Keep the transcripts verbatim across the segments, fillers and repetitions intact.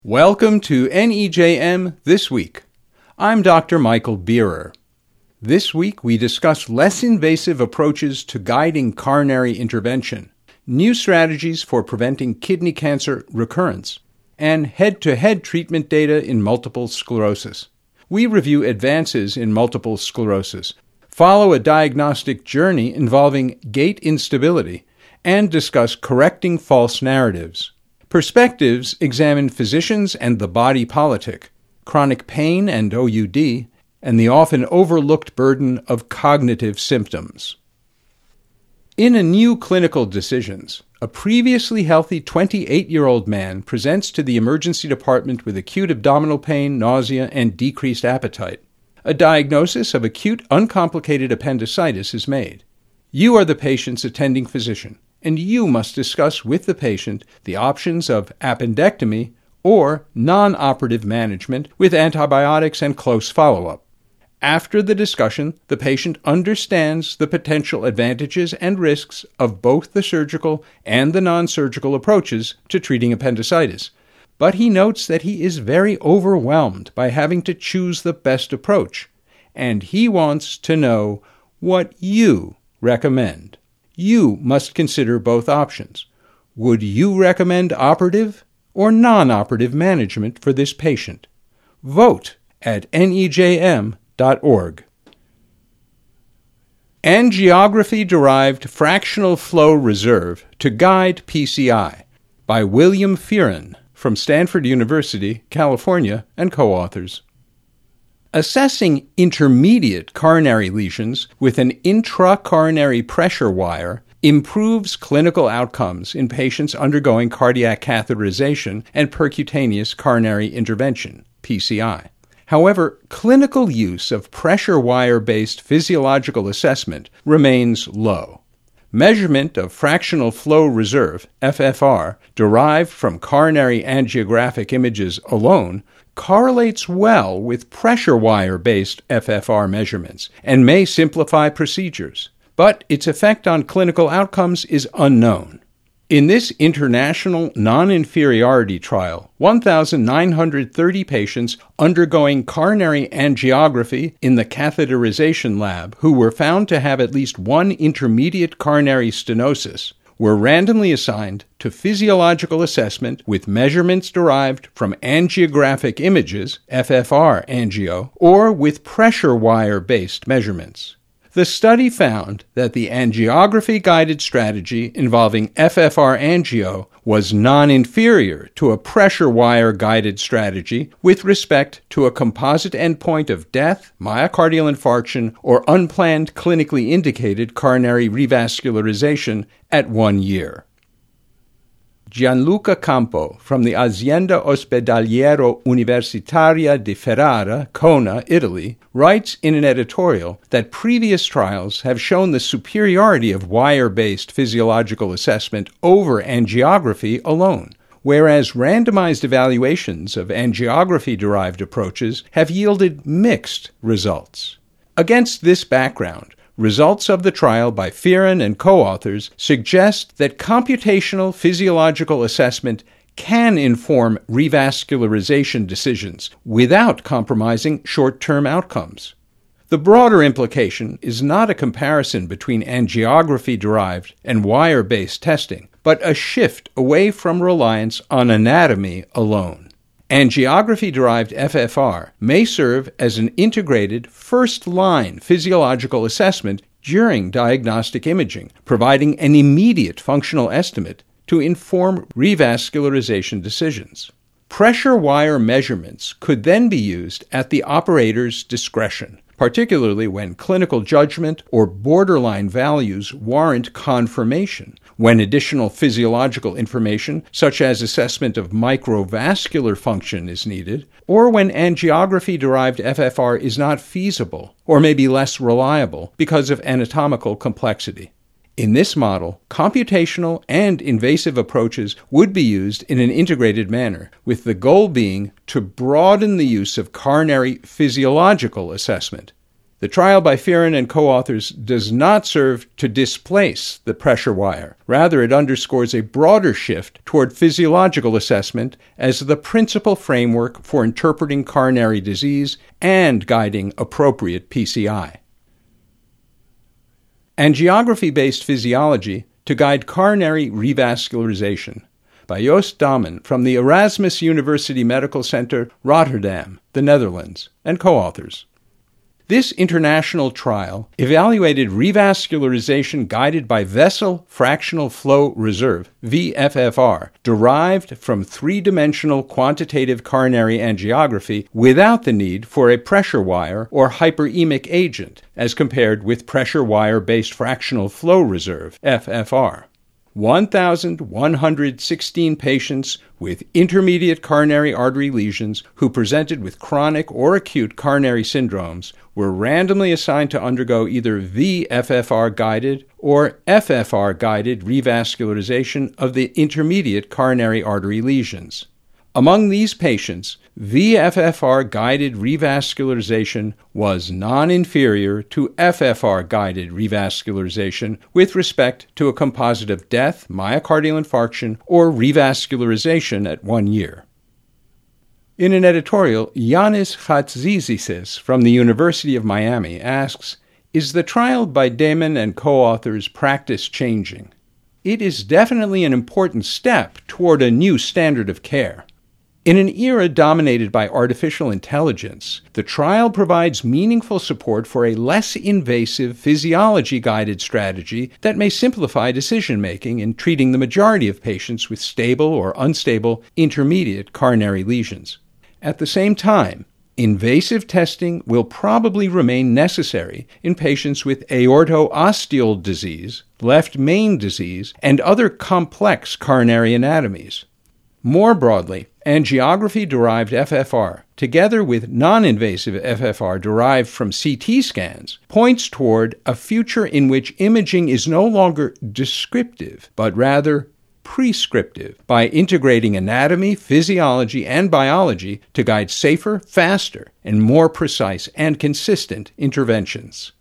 Welcome to N E J M This Week. I'm Doctor Michael Bierer. This week we discuss less invasive approaches to guiding coronary intervention, new strategies for preventing kidney cancer recurrence, and head-to-head treatment data in multiple sclerosis. We review advances in multiple sclerosis, follow a diagnostic journey involving gait instability, and discuss correcting false narratives. Perspectives examine physicians and the body politic, chronic pain and O U D, and the often overlooked burden of cognitive symptoms. In a new clinical decisions, a previously healthy twenty-eight-year-old man presents to the emergency department with acute abdominal pain, nausea, and decreased appetite. A diagnosis of acute uncomplicated appendicitis is made. You are the patient's attending physician, and you must discuss with the patient the options of appendectomy or non-operative management with antibiotics and close follow-up. After the discussion, the patient understands the potential advantages and risks of both the surgical and the non-surgical approaches to treating appendicitis, but he notes that he is very overwhelmed by having to choose the best approach, and he wants to know what you recommend. You must consider both options. Would you recommend operative or non-operative management for this patient? Vote at N E J M dot org. Angiography-derived fractional flow reserve to guide P C I by William Fearon from Stanford University, California, and co-authors. Assessing intermediate coronary lesions with an intracoronary pressure wire improves clinical outcomes in patients undergoing cardiac catheterization and percutaneous coronary intervention, P C I. However, clinical use of pressure wire-based physiological assessment remains low. Measurement of fractional flow reserve, F F R, derived from coronary angiographic images alone correlates well with pressure wire-based F F R measurements and may simplify procedures, but its effect on clinical outcomes is unknown. In this international non-inferiority trial, one thousand nine hundred thirty patients undergoing coronary angiography in the catheterization lab who were found to have at least one intermediate coronary stenosis were randomly assigned to physiological assessment with measurements derived from angiographic images, F F R angio, or with pressure wire-based measurements. The study found that the angiography-guided strategy involving F F R angio was non-inferior to a pressure wire-guided strategy with respect to a composite endpoint of death, myocardial infarction, or unplanned clinically indicated coronary revascularization at one year. Gianluca Campo from the Azienda Ospedaliero Universitaria di Ferrara, Kona, Italy, writes in an editorial that previous trials have shown the superiority of wire-based physiological assessment over angiography alone, whereas randomized evaluations of angiography-derived approaches have yielded mixed results. Against this background, results of the trial by Fearon and co-authors suggest that computational physiological assessment can inform revascularization decisions without compromising short-term outcomes. The broader implication is not a comparison between angiography-derived and wire-based testing, but a shift away from reliance on anatomy alone. Angiography-derived F F R may serve as an integrated first-line physiological assessment during diagnostic imaging, providing an immediate functional estimate to inform revascularization decisions. Pressure wire measurements could then be used at the operator's discretion, particularly when clinical judgment or borderline values warrant confirmation, when additional physiological information, such as assessment of microvascular function, is needed, or when angiography-derived F F R is not feasible or may be less reliable because of anatomical complexity. In this model, computational and invasive approaches would be used in an integrated manner, with the goal being to broaden the use of coronary physiological assessment. The trial by Fearon and co-authors does not serve to displace the pressure wire. Rather, it underscores a broader shift toward physiological assessment as the principal framework for interpreting coronary disease and guiding appropriate P C I. Angiography-based physiology to guide coronary revascularization by Joost Damen from the Erasmus University Medical Center, Rotterdam, the Netherlands, and co-authors. This international trial evaluated revascularization guided by vessel fractional flow reserve, V F F R, derived from three-dimensional quantitative coronary angiography without the need for a pressure wire or hyperemic agent, as compared with pressure wire-based fractional flow reserve, F F R. one thousand one hundred sixteen patients with intermediate coronary artery lesions who presented with chronic or acute coronary syndromes were randomly assigned to undergo either V F F R-guided or F F R-guided revascularization of the intermediate coronary artery lesions. Among these patients, V F F R-guided revascularization was non-inferior to F F R-guided revascularization with respect to a composite of death, myocardial infarction, or revascularization at one year. In an editorial, Yanis Chatzizis from the University of Miami asks, "Is the trial by Damen and co-authors practice changing?" It is definitely an important step toward a new standard of care. In an era dominated by artificial intelligence, the trial provides meaningful support for a less invasive physiology-guided strategy that may simplify decision-making in treating the majority of patients with stable or unstable intermediate coronary lesions. At the same time, invasive testing will probably remain necessary in patients with aorto-ostial disease, left main disease, and other complex coronary anatomies. More broadly, angiography-derived F F R, together with non-invasive F F R derived from C T scans, points toward a future in which imaging is no longer descriptive, but rather prescriptive, by integrating anatomy, physiology, and biology to guide safer, faster, and more precise and consistent interventions.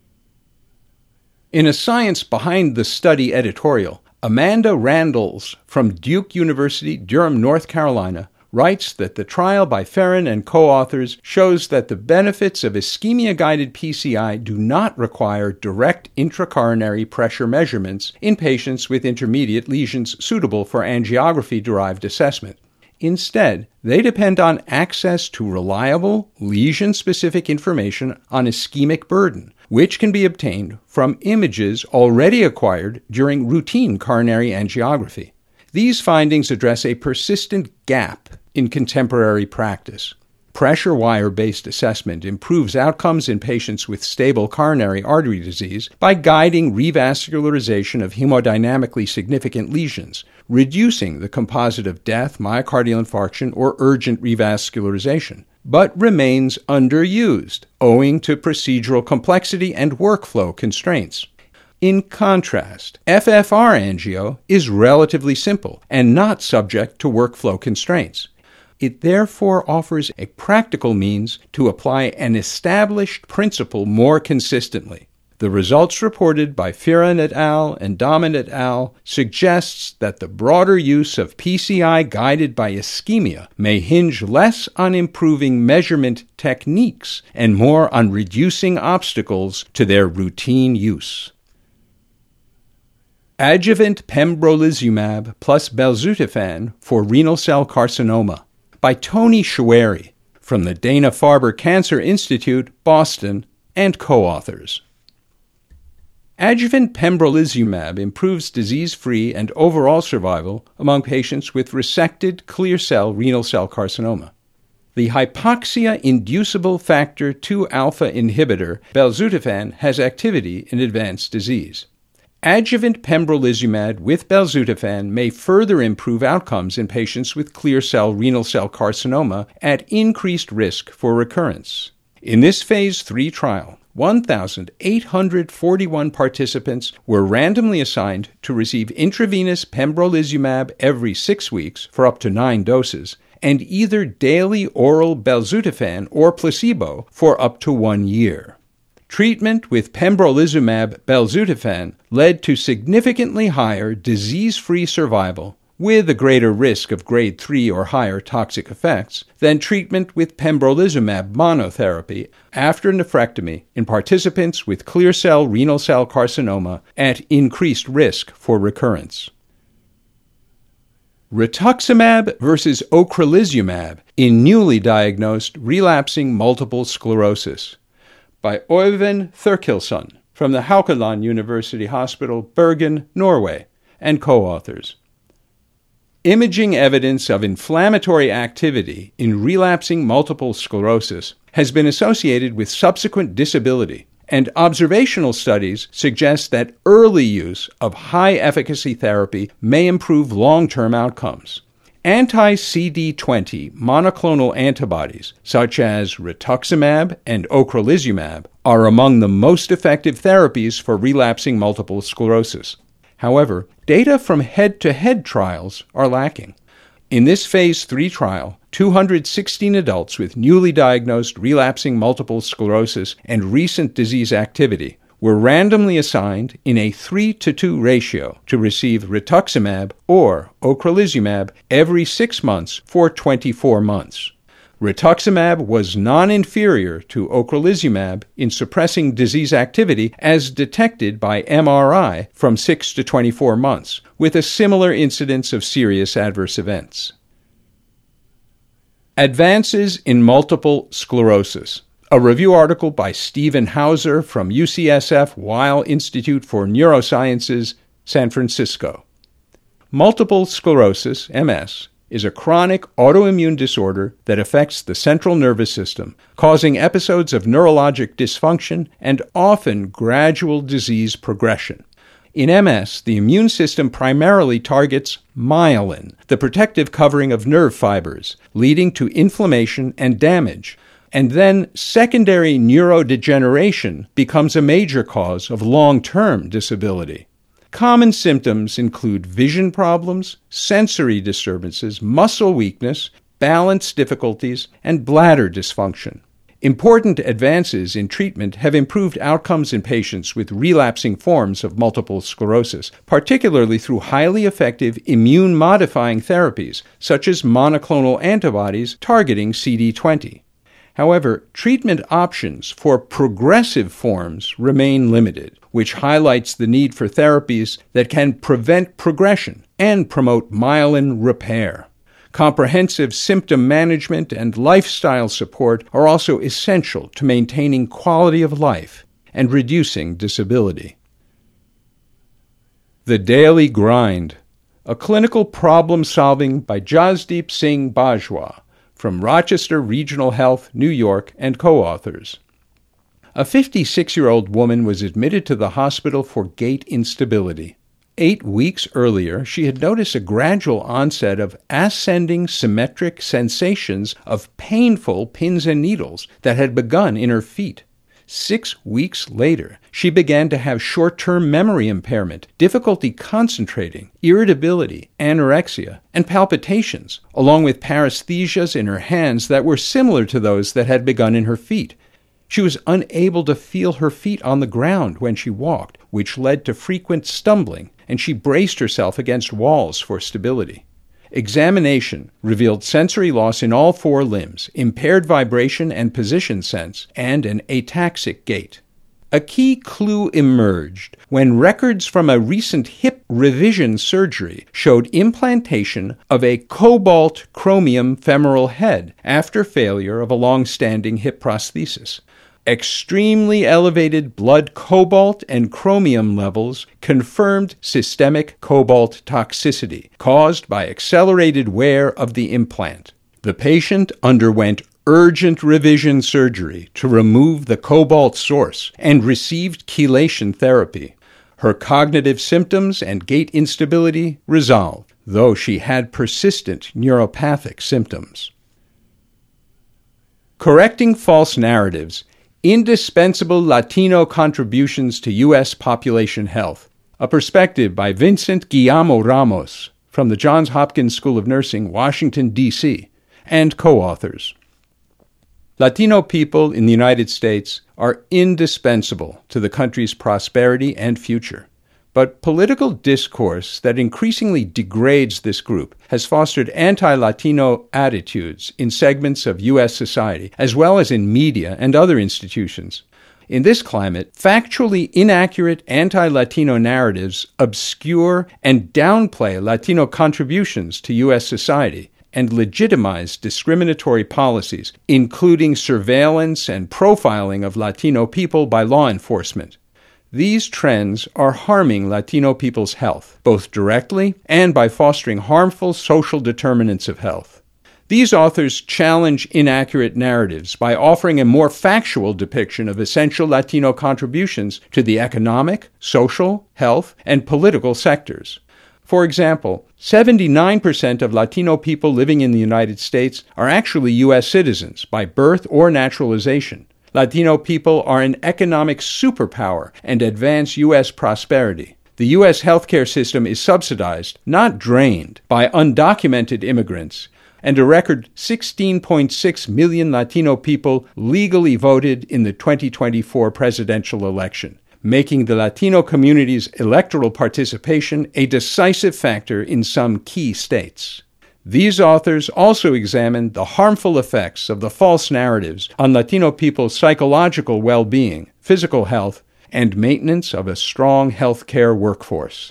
In a Science Behind the Study editorial, Amanda Randalls from Duke University, Durham, North Carolina, writes that the trial by Fearon and co-authors shows that the benefits of ischemia-guided P C I do not require direct intracoronary pressure measurements in patients with intermediate lesions suitable for angiography-derived assessment. Instead, they depend on access to reliable, lesion-specific information on ischemic burden, which can be obtained from images already acquired during routine coronary angiography. These findings address a persistent gap in contemporary practice. Pressure wire-based assessment improves outcomes in patients with stable coronary artery disease by guiding revascularization of hemodynamically significant lesions, reducing the composite of death, myocardial infarction, or urgent revascularization, but remains underused owing to procedural complexity and workflow constraints. In contrast, F F R angio is relatively simple and not subject to workflow constraints. It therefore offers a practical means to apply an established principle more consistently. The results reported by Fearon et al. And Damen et al. Suggests that the broader use of P C I guided by ischemia may hinge less on improving measurement techniques and more on reducing obstacles to their routine use. Adjuvant pembrolizumab plus belzutifan for renal cell carcinoma by Tony Choueiri from the Dana-Farber Cancer Institute, Boston, and co-authors. Adjuvant pembrolizumab improves disease-free and overall survival among patients with resected clear cell renal cell carcinoma. The hypoxia-inducible factor two alpha inhibitor belzutifan has activity in advanced disease. Adjuvant pembrolizumab with belzutifan may further improve outcomes in patients with clear cell renal cell carcinoma at increased risk for recurrence. In this phase three trial, one thousand eight hundred forty-one participants were randomly assigned to receive intravenous pembrolizumab every six weeks for up to nine doses, and either daily oral belzutifan or placebo for up to one year. treatment with pembrolizumab belzutifan led to significantly higher disease-free survival with a greater risk of grade three or higher toxic effects than treatment with pembrolizumab monotherapy after nephrectomy in participants with clear cell renal cell carcinoma at increased risk for recurrence. Rituximab versus ocrelizumab in newly diagnosed relapsing multiple sclerosis by Øyvind Thorkildsen from the Haukeland University Hospital, Bergen, Norway, and co-authors. Imaging evidence of inflammatory activity in relapsing multiple sclerosis has been associated with subsequent disability, and observational studies suggest that early use of high-efficacy therapy may improve long-term outcomes. Anti-C D twenty monoclonal antibodies, such as rituximab and ocrelizumab, are among the most effective therapies for relapsing multiple sclerosis. However, data from head-to-head trials are lacking. In this phase three trial, two hundred sixteen adults with newly diagnosed relapsing multiple sclerosis and recent disease activity were randomly assigned in a three to two ratio to receive rituximab or ocrelizumab every six months for twenty-four months. Rituximab was non-inferior to ocrelizumab in suppressing disease activity as detected by M R I from six to twenty-four months, with a similar incidence of serious adverse events. Advances in Multiple Sclerosis. A review article by Stephen Hauser from U C S F Weill Institute for Neurosciences, San Francisco. Multiple sclerosis, M S, is a chronic autoimmune disorder that affects the central nervous system, causing episodes of neurologic dysfunction and often gradual disease progression. In M S, the immune system primarily targets myelin, the protective covering of nerve fibers, leading to inflammation and damage. And then secondary neurodegeneration becomes a major cause of long-term disability. Common symptoms include vision problems, sensory disturbances, muscle weakness, balance difficulties, and bladder dysfunction. Important advances in treatment have improved outcomes in patients with relapsing forms of multiple sclerosis, particularly through highly effective immune-modifying therapies, such as monoclonal antibodies targeting C D twenty. However, treatment options for progressive forms remain limited, which highlights the need for therapies that can prevent progression and promote myelin repair. Comprehensive symptom management and lifestyle support are also essential to maintaining quality of life and reducing disability. The Daily Grind, a clinical problem solving by Jasdeep Singh Bajwa from Rochester Regional Health, New York, and co-authors. A fifty-six-year-old woman was admitted to the hospital for gait instability. Eight weeks earlier, she had noticed a gradual onset of ascending symmetric sensations of painful pins and needles that had begun in her feet. Six weeks later, she began to have short-term memory impairment, difficulty concentrating, irritability, anorexia, and palpitations, along with paresthesias in her hands that were similar to those that had begun in her feet. She was unable to feel her feet on the ground when she walked, which led to frequent stumbling, and she braced herself against walls for stability. Examination revealed sensory loss in all four limbs, impaired vibration and position sense, and an ataxic gait. A key clue emerged when records from a recent hip revision surgery showed implantation of a cobalt chromium femoral head after failure of a long-standing hip prosthesis. Extremely elevated blood cobalt and chromium levels confirmed systemic cobalt toxicity caused by accelerated wear of the implant. The patient underwent urgent revision surgery to remove the cobalt source and received chelation therapy. Her cognitive symptoms and gait instability resolved, though she had persistent neuropathic symptoms. Correcting false narratives. Indispensable Latino Contributions to U S Population Health, a perspective by Vincent Guillermo Ramos from the Johns Hopkins School of Nursing, Washington, D C, and co-authors. Latino people in the United States are indispensable to the country's prosperity and future. But political discourse that increasingly degrades this group has fostered anti-Latino attitudes in segments of U S society, as well as in media and other institutions. In this climate, factually inaccurate anti-Latino narratives obscure and downplay Latino contributions to U S society and legitimize discriminatory policies, including surveillance and profiling of Latino people by law enforcement. These trends are harming Latino people's health, both directly and by fostering harmful social determinants of health. These authors challenge inaccurate narratives by offering a more factual depiction of essential Latino contributions to the economic, social, health, and political sectors. For example, seventy-nine percent of Latino people living in the United States are actually U S citizens by birth or naturalization. Latino people are an economic superpower and advance U S prosperity. The U S healthcare system is subsidized, not drained, by undocumented immigrants, and a record sixteen point six million Latino people legally voted in the twenty twenty-four presidential election, making the Latino community's electoral participation a decisive factor in some key states. These authors also examined the harmful effects of the false narratives on Latino people's psychological well-being, physical health, and maintenance of a strong healthcare workforce.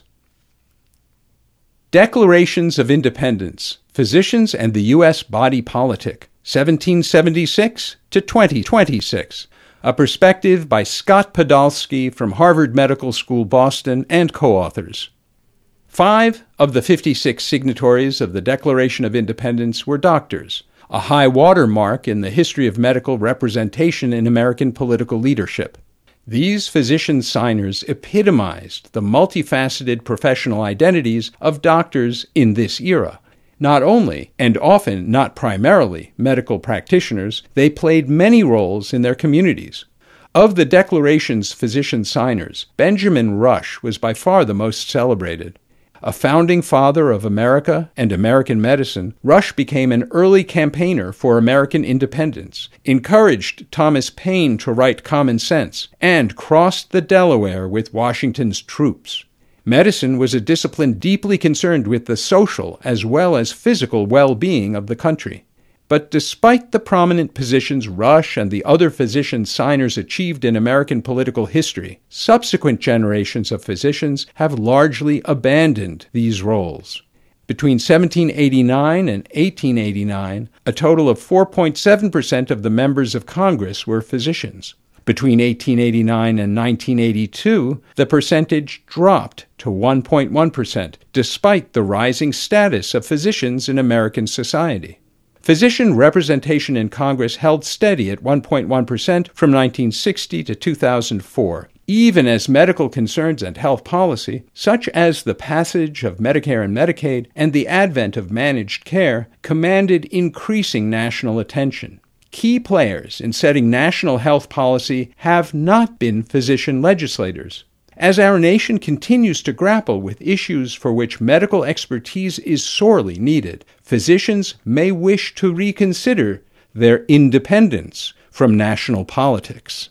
Declarations of Independence, Physicians and the U S Body Politic, seventeen seventy-six to twenty twenty-six. A perspective by Scott Podolsky from Harvard Medical School, Boston, and co-authors. Five of the fifty-six signatories of the Declaration of Independence were doctors, a high water mark in the history of medical representation in American political leadership. These physician signers epitomized the multifaceted professional identities of doctors in this era. Not only, and often not primarily, medical practitioners, they played many roles in their communities. Of the Declaration's physician signers, Benjamin Rush was by far the most celebrated. A founding father of America and American medicine, Rush became an early campaigner for American independence, encouraged Thomas Paine to write Common Sense, and crossed the Delaware with Washington's troops. Medicine was a discipline deeply concerned with the social as well as physical well-being of the country. But despite the prominent positions Rush and the other physician signers achieved in American political history, subsequent generations of physicians have largely abandoned these roles. Between seventeen eighty-nine and eighteen eighty-nine, a total of four point seven percent of the members of Congress were physicians. Between eighteen eighty-nine and nineteen eighty-two, the percentage dropped to one point one percent, despite the rising status of physicians in American society. Physician representation in Congress held steady at one point one percent from nineteen sixty to two thousand four, even as medical concerns and health policy, such as the passage of Medicare and Medicaid and the advent of managed care, commanded increasing national attention. Key players in setting national health policy have not been physician legislators. As our nation continues to grapple with issues for which medical expertise is sorely needed, physicians may wish to reconsider their independence from national politics.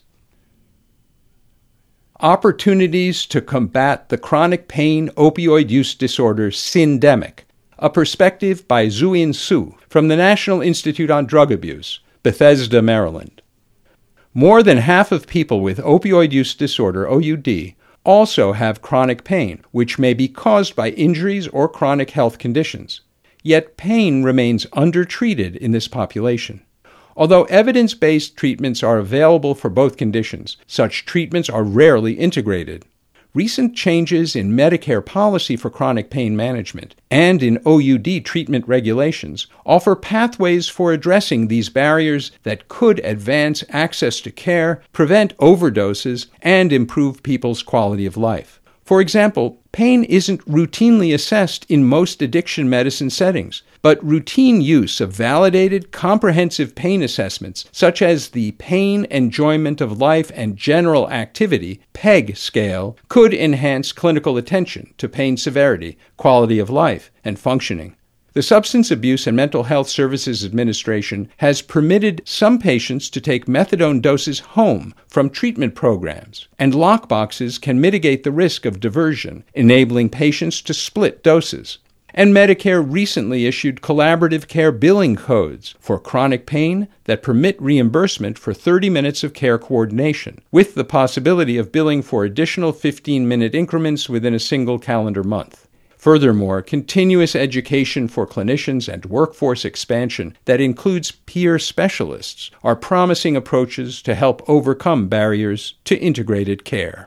Opportunities to combat the chronic pain opioid use disorder syndemic, a perspective by Zhuyin Su from the National Institute on Drug Abuse, Bethesda, Maryland. More than half of people with opioid use disorder, O U D, also have chronic pain, which may be caused by injuries or chronic health conditions. Yet pain remains undertreated in this population. Although evidence-based treatments are available for both conditions, such treatments are rarely integrated. Recent changes in Medicare policy for chronic pain management and in O U D treatment regulations offer pathways for addressing these barriers that could advance access to care, prevent overdoses, and improve people's quality of life. For example, pain isn't routinely assessed in most addiction medicine settings, but routine use of validated, comprehensive pain assessments, such as the Pain Enjoyment of Life and General Activity, PEG scale, could enhance clinical attention to pain severity, quality of life, and functioning. The Substance Abuse and Mental Health Services Administration has permitted some patients to take methadone doses home from treatment programs, and lockboxes can mitigate the risk of diversion, enabling patients to split doses. And Medicare recently issued collaborative care billing codes for chronic pain that permit reimbursement for thirty minutes of care coordination, with the possibility of billing for additional fifteen-minute increments within a single calendar month. Furthermore, continuous education for clinicians and workforce expansion that includes peer specialists are promising approaches to help overcome barriers to integrated care.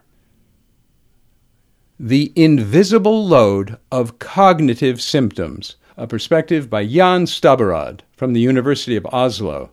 The Invisible Load of Cognitive Symptoms, a perspective by Jan Stabberud from the University of Oslo.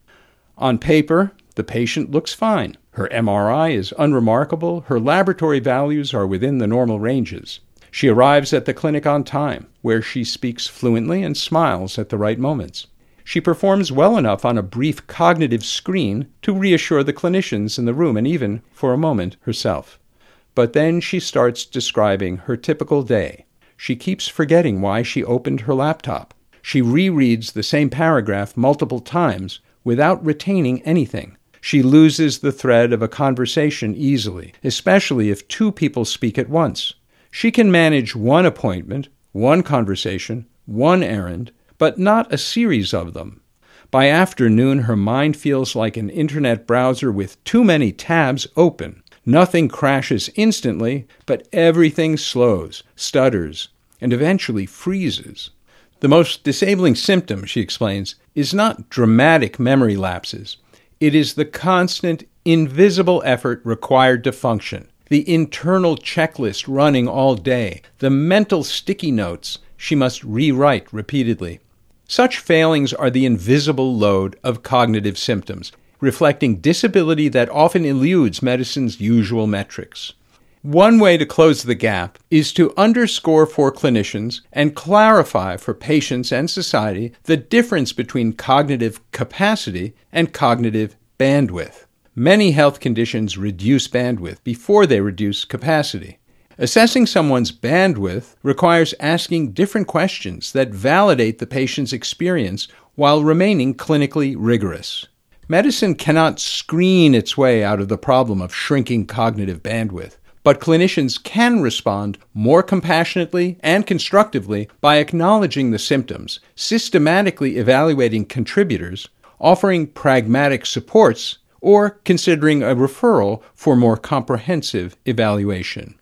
On paper, the patient looks fine. Her M R I is unremarkable. Her laboratory values are within the normal ranges. She arrives at the clinic on time, where she speaks fluently and smiles at the right moments. She performs well enough on a brief cognitive screen to reassure the clinicians in the room and even, for a moment, herself. But then she starts describing her typical day. She keeps forgetting why she opened her laptop. She rereads the same paragraph multiple times without retaining anything. She loses the thread of a conversation easily, especially if two people speak at once. She can manage one appointment, one conversation, one errand, but not a series of them. By afternoon, her mind feels like an internet browser with too many tabs open. Nothing crashes instantly, but everything slows, stutters, and eventually freezes. The most disabling symptom, she explains, is not dramatic memory lapses. It is the constant, invisible effort required to function. The internal checklist running all day, the mental sticky notes she must rewrite repeatedly. Such failings are the invisible load of cognitive symptoms, reflecting disability that often eludes medicine's usual metrics. One way to close the gap is to underscore for clinicians and clarify for patients and society the difference between cognitive capacity and cognitive bandwidth. Many health conditions reduce bandwidth before they reduce capacity. Assessing someone's bandwidth requires asking different questions that validate the patient's experience while remaining clinically rigorous. Medicine cannot screen its way out of the problem of shrinking cognitive bandwidth, but clinicians can respond more compassionately and constructively by acknowledging the symptoms, systematically evaluating contributors, offering pragmatic supports, or considering a referral for more comprehensive evaluation.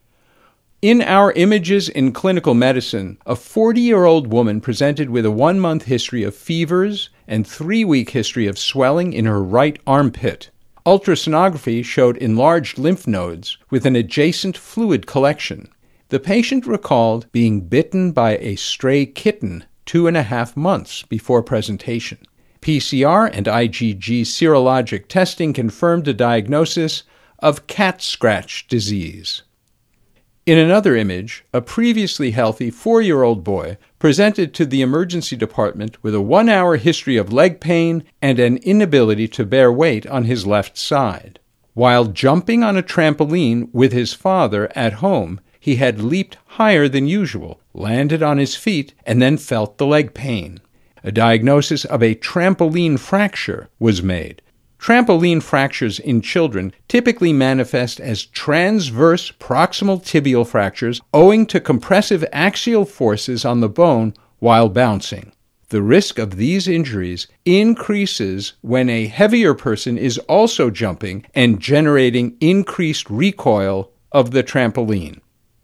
In our Images in Clinical Medicine, a forty-year-old woman presented with a one-month history of fevers and three-week history of swelling in her right armpit. Ultrasonography showed enlarged lymph nodes with an adjacent fluid collection. The patient recalled being bitten by a stray kitten two and a half months before presentation. P C R and I G G serologic testing confirmed a diagnosis of cat scratch disease. In another image, a previously healthy four-year-old boy presented to the emergency department with a one-hour history of leg pain and an inability to bear weight on his left side. While jumping on a trampoline with his father at home, he had leaped higher than usual, landed on his feet, and then felt the leg pain. A diagnosis of a trampoline fracture was made. Trampoline fractures in children typically manifest as transverse proximal tibial fractures owing to compressive axial forces on the bone while bouncing. The risk of these injuries increases when a heavier person is also jumping and generating increased recoil of the trampoline.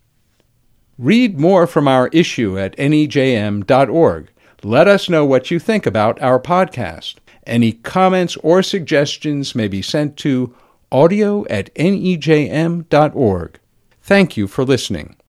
Read more from our issue at N E J M dot org. Let us know what you think about our podcast. Any comments or suggestions may be sent to audio at N E J M dot org. Thank you for listening.